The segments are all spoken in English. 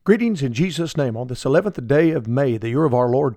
Greetings in Jesus' name on this 11th day of May, the year of our Lord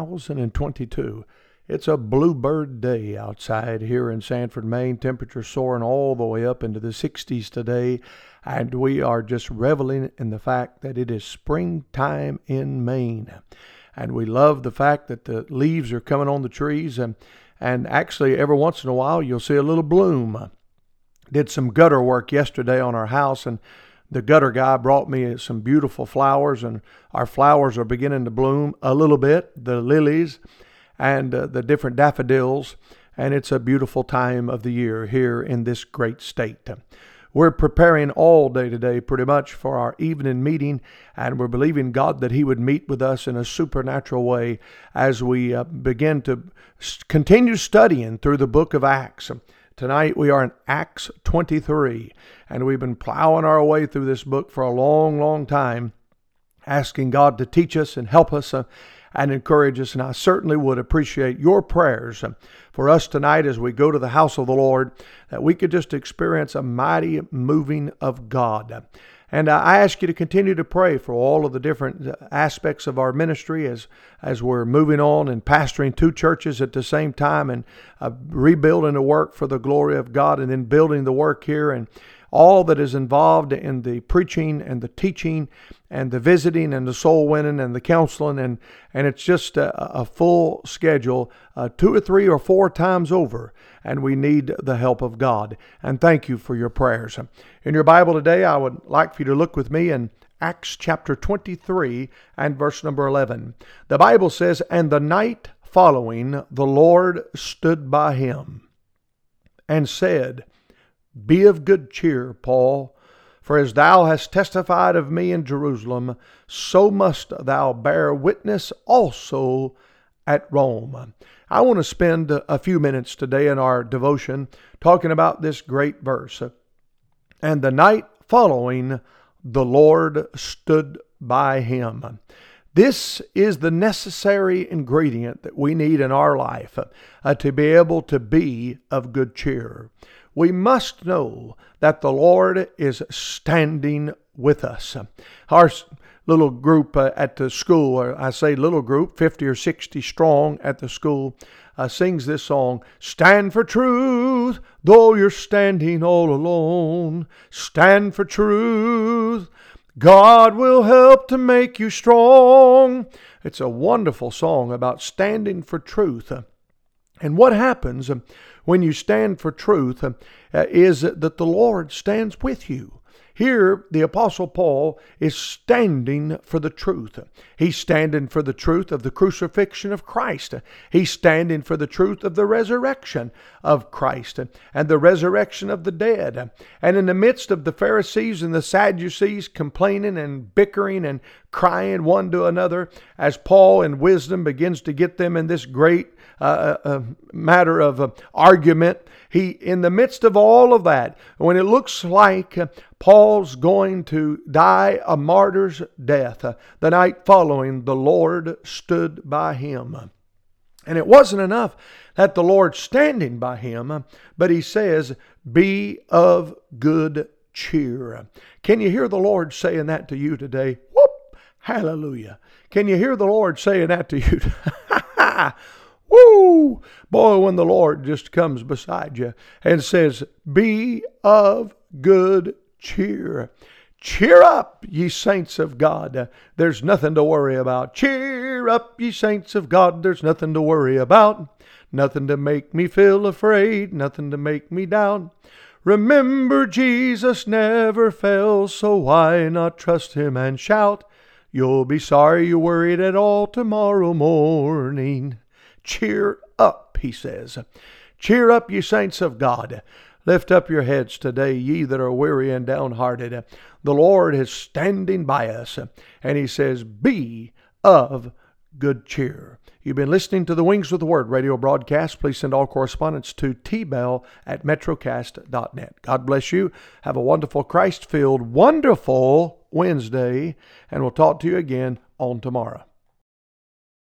2022. It's a bluebird day outside here in Sanford, Maine. Temperature soaring all the way up into the 60s today. And we are just reveling in the fact that it is springtime in Maine. And we love the fact that the leaves are coming on the trees. And actually, every once in a while, you'll see a little bloom. Did some gutter work yesterday on our house, and the gutter guy brought me some beautiful flowers, and our flowers are beginning to bloom a little bit, the lilies and the different daffodils, and it's a beautiful time of the year here in this great state. We're preparing all day today pretty much for our evening meeting, and we're believing God that He would meet with us in a supernatural way as we begin to continue studying through the book of Acts. Tonight we are in Acts 23, and we've been plowing our way through this book for a long, long time, asking God to teach us and help us and encourage us. And I certainly would appreciate your prayers for us tonight as we go to the house of the Lord, that we could just experience a mighty moving of God. And I ask you to continue to pray for all of the different aspects of our ministry as we're moving on and pastoring two churches at the same time, and rebuilding the work for the glory of God, and then building the work here, and all that is involved in the preaching and the teaching and the visiting and the soul winning and the counseling. And it's just a full schedule 2 or 3 or 4 times over. And we need the help of God. And thank you for your prayers. In your Bible today, I would like for you to look with me in Acts chapter 23 and verse number 11. The Bible says, "And the night following, the Lord stood by him and said, Be of good cheer, Paul, for as thou hast testified of me in Jerusalem, so must thou bear witness also at Rome." I want to spend a few minutes today in our devotion talking about this great verse. "And the night following, the Lord stood by him." This is the necessary ingredient that we need in our life to be able to be of good cheer. We must know that the Lord is standing with us. Our little group at the school, or I say little group, 50 or 60 strong at the school, sings this song, "Stand for truth, though you're standing all alone. Stand for truth. God will help to make you strong." It's a wonderful song about standing for truth. And what happens when you stand for truth is that the Lord stands with you. Here, the Apostle Paul is standing for the truth. He's standing for the truth of the crucifixion of Christ. He's standing for the truth of the resurrection of Christ and the resurrection of the dead. And in the midst of the Pharisees and the Sadducees complaining and bickering and crying one to another, as Paul in wisdom begins to get them in this great matter of argument, he, in the midst of all of that, when it looks like Paul's going to die a martyr's death, the night following, the Lord stood by him. And it wasn't enough that the Lord standing by him, but he says, "Be of good cheer." Can you hear the Lord saying that to you today? Whoop! Hallelujah. Can you hear the Lord saying that to you? Woo! Boy, when the Lord just comes beside you and says, "Be of good cheer." Cheer up, ye saints of God. There's nothing to worry about. Cheer up, ye saints of God. There's nothing to worry about. Nothing to make me feel afraid. Nothing to make me down. Remember, Jesus never fails, so why not trust him and shout? You'll be sorry you worried at all tomorrow morning. Cheer up, he says. Cheer up, ye saints of God. Lift up your heads today, ye that are weary and downhearted. The Lord is standing by us, and he says, "Be of good cheer." You've been listening to the Wings with the Word radio broadcast. Please send all correspondence to tbell@metrocast.net. God bless you. Have a wonderful, Christ-filled, wonderful Wednesday, and we'll talk to you again on tomorrow.